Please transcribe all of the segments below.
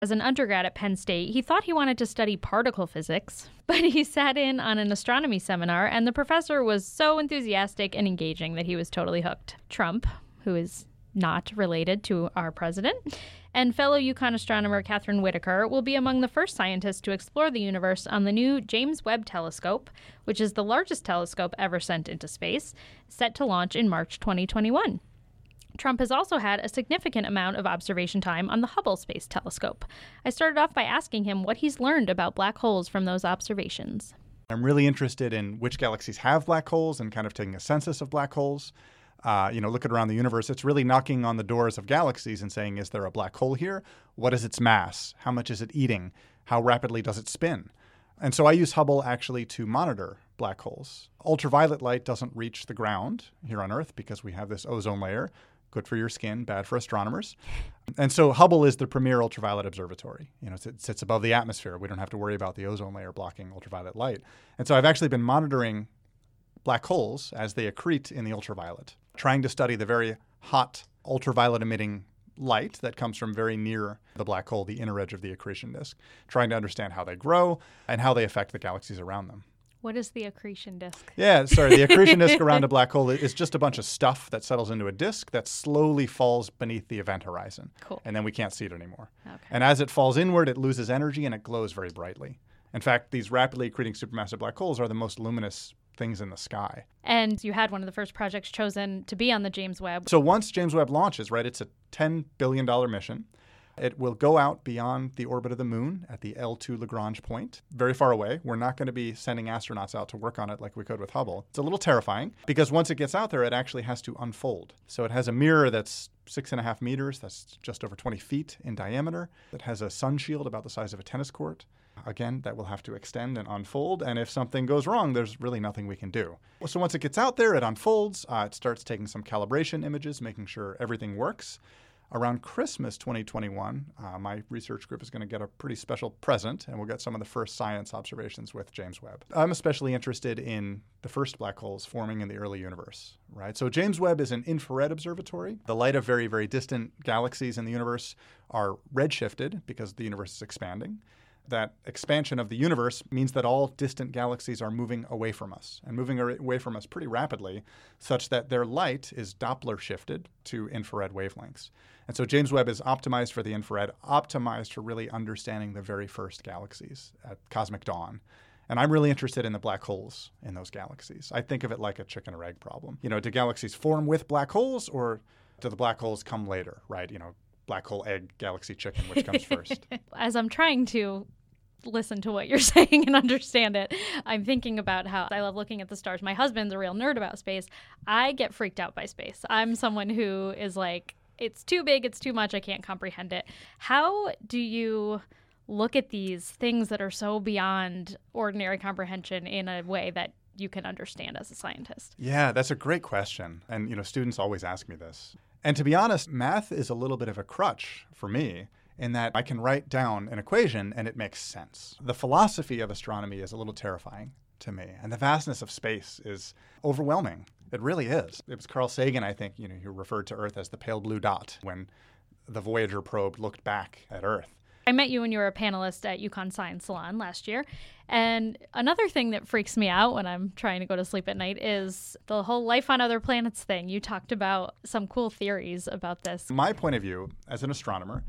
As an undergrad at Penn State, he thought he wanted to study particle physics, but he sat in on an astronomy seminar, and the professor was so enthusiastic and engaging that he was totally hooked. Trump, who is not related to our president, and fellow Yukon astronomer Catherine Whitaker will be among the first scientists to explore the universe on the new James Webb Telescope, which is the largest telescope ever sent into space, set to launch in March 2021. Trump has also had a significant amount of observation time on the Hubble Space Telescope. I started off by asking him what he's learned about black holes from those observations. I'm really interested in which galaxies have black holes and kind of taking a census of black holes. Looking around the universe, it's really knocking on the doors of galaxies and saying, is there a black hole here? What is its mass? How much is it eating? How rapidly does it spin? And so I use Hubble actually to monitor black holes. Ultraviolet light doesn't reach the ground here on Earth because we have this ozone layer. Good for your skin, bad for astronomers. And so Hubble is the premier ultraviolet observatory. It sits above the atmosphere. We don't have to worry about the ozone layer blocking ultraviolet light. And so I've actually been monitoring black holes as they accrete in the ultraviolet, trying to study the very hot ultraviolet emitting light that comes from very near the black hole, the inner edge of the accretion disk, trying to understand how they grow and how they affect the galaxies around them. What is the accretion disk? Yeah, sorry. The accretion disk around a black hole is just a bunch of stuff that settles into a disk that slowly falls beneath the event horizon. Cool. And then we can't see it anymore. Okay. And as it falls inward, it loses energy and it glows very brightly. In fact, these rapidly accreting supermassive black holes are the most luminous things in the sky. And you had one of the first projects chosen to be on the James Webb. So once James Webb launches, right, it's a $10 billion mission. It will go out beyond the orbit of the moon at the L2 Lagrange point, very far away. We're not going to be sending astronauts out to work on it like we could with Hubble. It's a little terrifying because once it gets out there, it actually has to unfold. So it has a mirror that's 6.5 meters. That's just over 20 feet in diameter. It has a sun shield about the size of a tennis court. Again, that will have to extend and unfold. And if something goes wrong, there's really nothing we can do. So once it gets out there, it unfolds. It starts taking some calibration images, making sure everything works. Around Christmas 2021, my research group is going to get a pretty special present, and we'll get some of the first science observations with James Webb. I'm especially interested in the first black holes forming in the early universe, right? So James Webb is an infrared observatory. The light of very, very distant galaxies in the universe are redshifted because the universe is expanding. That expansion of the universe means that all distant galaxies are moving away from us and moving away from us pretty rapidly, such that their light is Doppler shifted to infrared wavelengths. And so James Webb is optimized for the infrared, optimized for really understanding the very first galaxies at cosmic dawn. And I'm really interested in the black holes in those galaxies. I think of it like a chicken or egg problem. Do galaxies form with black holes, or do the black holes come later, right? Black hole, egg, galaxy, chicken, which comes first? As I'm trying to listen to what you're saying and understand it, I'm thinking about how I love looking at the stars. My husband's a real nerd about space. I get freaked out by space. I'm someone who is like, it's too big, it's too much, I can't comprehend it. How do you look at these things that are so beyond ordinary comprehension in a way that you can understand as a scientist? Yeah, that's a great question. And, students always ask me this. And to be honest, math is a little bit of a crutch for me in that I can write down an equation and it makes sense. The philosophy of astronomy is a little terrifying to me, and the vastness of space is overwhelming. It really is. It was Carl Sagan, I think, who referred to Earth as the pale blue dot when the Voyager probe looked back at Earth. I met you when you were a panelist at Yukon Science Salon last year. And another thing that freaks me out when I'm trying to go to sleep at night is the whole life on other planets thing. You talked about some cool theories about this. My point of view as an astronomer,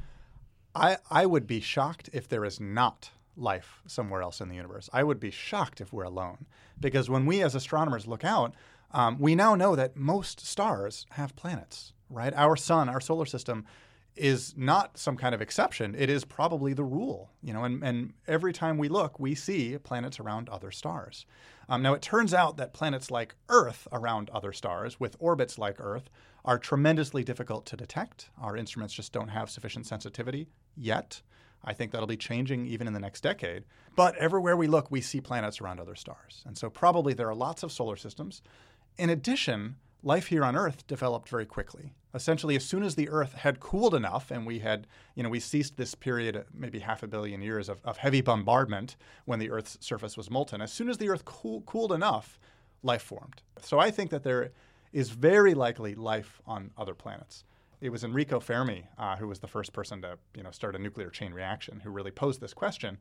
I would be shocked if there is not life somewhere else in the universe. I would be shocked if we're alone. Because when we as astronomers look out, we now know that most stars have planets, right? Our sun, our solar system, is not some kind of exception. It is probably the rule, and every time we look, we see planets around other stars. Now, it turns out that planets like Earth around other stars with orbits like Earth are tremendously difficult to detect. Our instruments just don't have sufficient sensitivity yet. I think that'll be changing even in the next decade. But everywhere we look, we see planets around other stars. And so probably there are lots of solar systems. In addition, life here on Earth developed very quickly. Essentially, as soon as the Earth had cooled enough and we had, we ceased this period, maybe 500 million years of heavy bombardment when the Earth's surface was molten. As soon as the Earth cooled enough, life formed. So I think that there is very likely life on other planets. It was Enrico Fermi who was the first person to start a nuclear chain reaction, who really posed this question.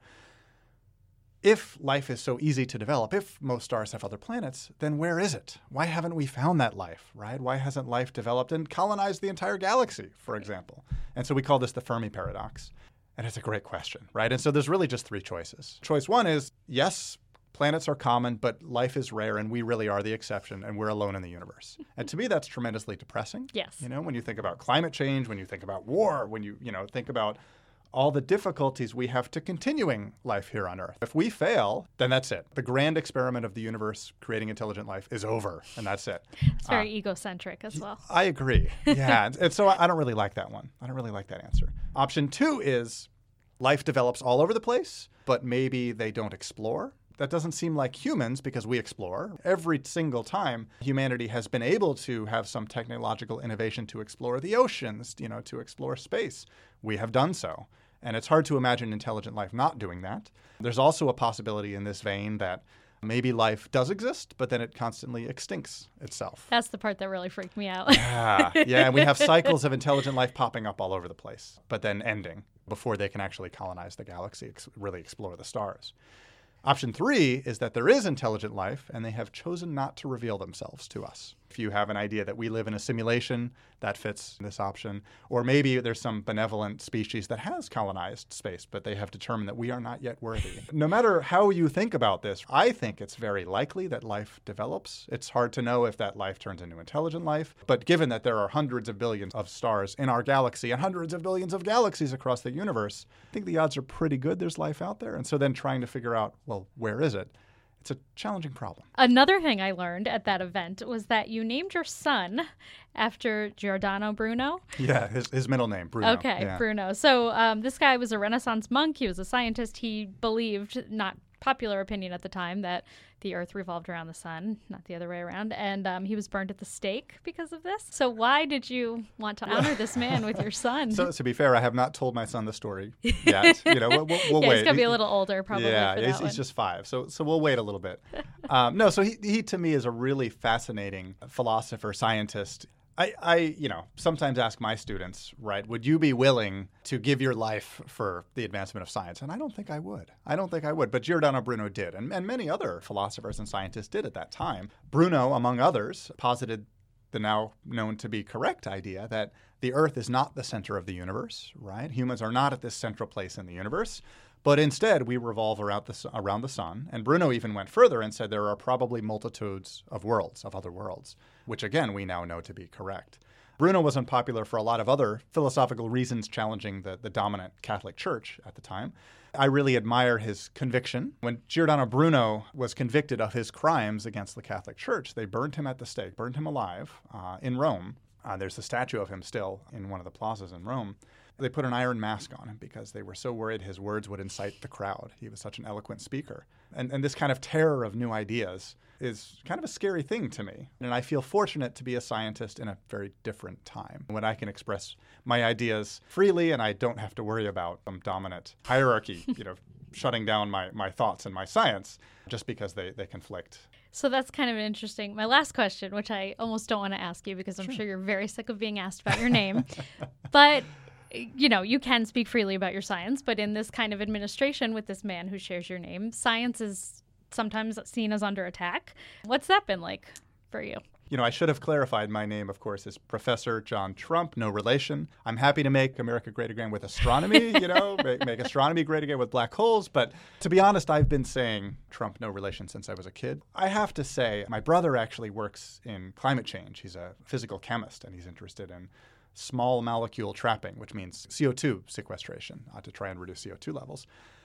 If life is so easy to develop, if most stars have other planets, then where is it? Why haven't we found that life, right? Why hasn't life developed and colonized the entire galaxy, for example? And so we call this the Fermi paradox. And it's a great question, right? And so there's really just three choices. Choice one is, yes, planets are common, but life is rare, and we really are the exception, and we're alone in the universe. And to me, that's tremendously depressing. Yes. When you think about climate change, when you think about war, when you think about all the difficulties we have to continuing life here on Earth. If we fail, then that's it. The grand experiment of the universe creating intelligent life is over, and that's it. It's very egocentric as well. I agree. Yeah. And so I don't really like that one. I don't really like that answer. Option two is life develops all over the place, but maybe they don't explore. That doesn't seem like humans, because we explore. Every single time humanity has been able to have some technological innovation to explore the oceans, to explore space, we have done so. And it's hard to imagine intelligent life not doing that. There's also a possibility in this vein that maybe life does exist, but then it constantly extincts itself. That's the part that really freaked me out. Yeah, and we have cycles of intelligent life popping up all over the place, but then ending before they can actually colonize the galaxy, really explore the stars. Option three is that there is intelligent life, and they have chosen not to reveal themselves to us. If you have an idea that we live in a simulation, that fits this option. Or maybe there's some benevolent species that has colonized space, but they have determined that we are not yet worthy. No matter how you think about this, I think it's very likely that life develops. It's hard to know if that life turns into intelligent life. But given that there are hundreds of billions of stars in our galaxy and hundreds of billions of galaxies across the universe, I think the odds are pretty good there's life out there. And so then trying to figure out, well, where is it? It's a challenging problem. Another thing I learned at that event was that you named your son after Giordano Bruno. Yeah, his middle name, Bruno. Okay, yeah. Bruno. So this guy was a Renaissance monk. He was a scientist. He believed, not popular opinion at the time, that the Earth revolved around the sun, not the other way around. And he was burned at the stake because of this. So why did you want to honor this man with your son? So to be fair, I have not told my son the story yet. We'll wait. He's gonna be a little older, probably. Yeah, he's just 5, so we'll wait a little bit. No, so he to me is a really fascinating philosopher, scientist. I sometimes ask my students, right, would you be willing to give your life for the advancement of science? And I don't think I would. But Giordano Bruno did, and many other philosophers and scientists did at that time. Bruno, among others, posited the now known to be correct idea that the Earth is not the center of the universe, right? Humans are not at this central place in the universe. But instead, we revolve around the sun. And Bruno even went further and said there are probably multitudes of worlds, of other worlds, which, again, we now know to be correct. Bruno was unpopular for a lot of other philosophical reasons challenging the dominant Catholic Church at the time. I really admire his conviction. When Giordano Bruno was convicted of his crimes against the Catholic Church, they burned him at the stake, burned him alive in Rome. There's a statue of him still in one of the plazas in Rome. They put an iron mask on him because they were so worried his words would incite the crowd. He was such an eloquent speaker. And this kind of terror of new ideas is kind of a scary thing to me. And I feel fortunate to be a scientist in a very different time when I can express my ideas freely and I don't have to worry about some dominant hierarchy, shutting down my thoughts and my science just because they conflict. So that's kind of interesting. My last question, which I almost don't want to ask you because I'm sure you're very sick of being asked about your name. But you can speak freely about your science, but in this kind of administration with this man who shares your name, science is sometimes seen as under attack. What's that been like for you? I should have clarified my name, of course, is Professor John Trump, no relation. I'm happy to make America great again with astronomy, make astronomy great again with black holes. But to be honest, I've been saying Trump, no relation since I was a kid. I have to say, my brother actually works in climate change. He's a physical chemist, and he's interested in small molecule trapping, which means CO2 sequestration to try and reduce CO2 levels.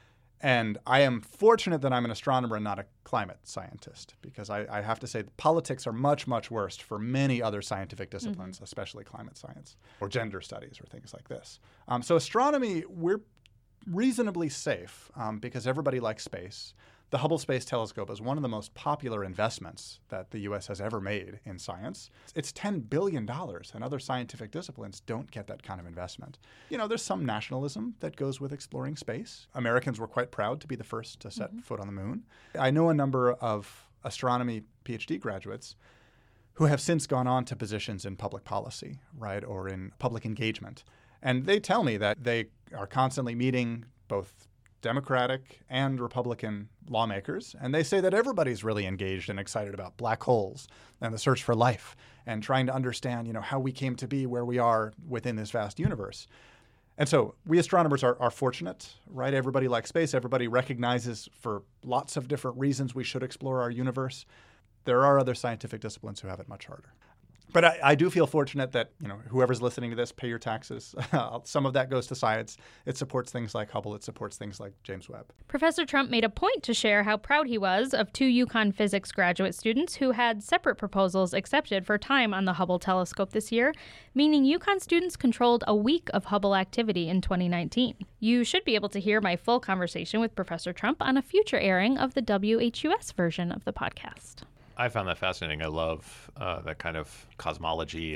And I am fortunate that I'm an astronomer and not a climate scientist, because I have to say politics are much, much worse for many other scientific disciplines, especially climate science or gender studies or things like this. So astronomy, we're reasonably safe because everybody likes space. The Hubble Space Telescope is one of the most popular investments that the U.S. has ever made in science. It's $10 billion, and other scientific disciplines don't get that kind of investment. There's some nationalism that goes with exploring space. Americans were quite proud to be the first to set foot on the moon. I know a number of astronomy PhD graduates who have since gone on to positions in public policy, right, or in public engagement. And they tell me that they are constantly meeting both Democratic and Republican lawmakers, and they say that everybody's really engaged and excited about black holes and the search for life and trying to understand, how we came to be where we are within this vast universe. And so we astronomers are fortunate, right? Everybody likes space. Everybody recognizes for lots of different reasons we should explore our universe. There are other scientific disciplines who have it much harder. But I do feel fortunate that, whoever's listening to this, pay your taxes. Some of that goes to science. It supports things like Hubble. It supports things like James Webb. Professor Trump made a point to share how proud he was of 2 UConn physics graduate students who had separate proposals accepted for time on the Hubble telescope this year, meaning UConn students controlled a week of Hubble activity in 2019. You should be able to hear my full conversation with Professor Trump on a future airing of the WHUS version of the podcast. I found that fascinating. I love that kind of cosmology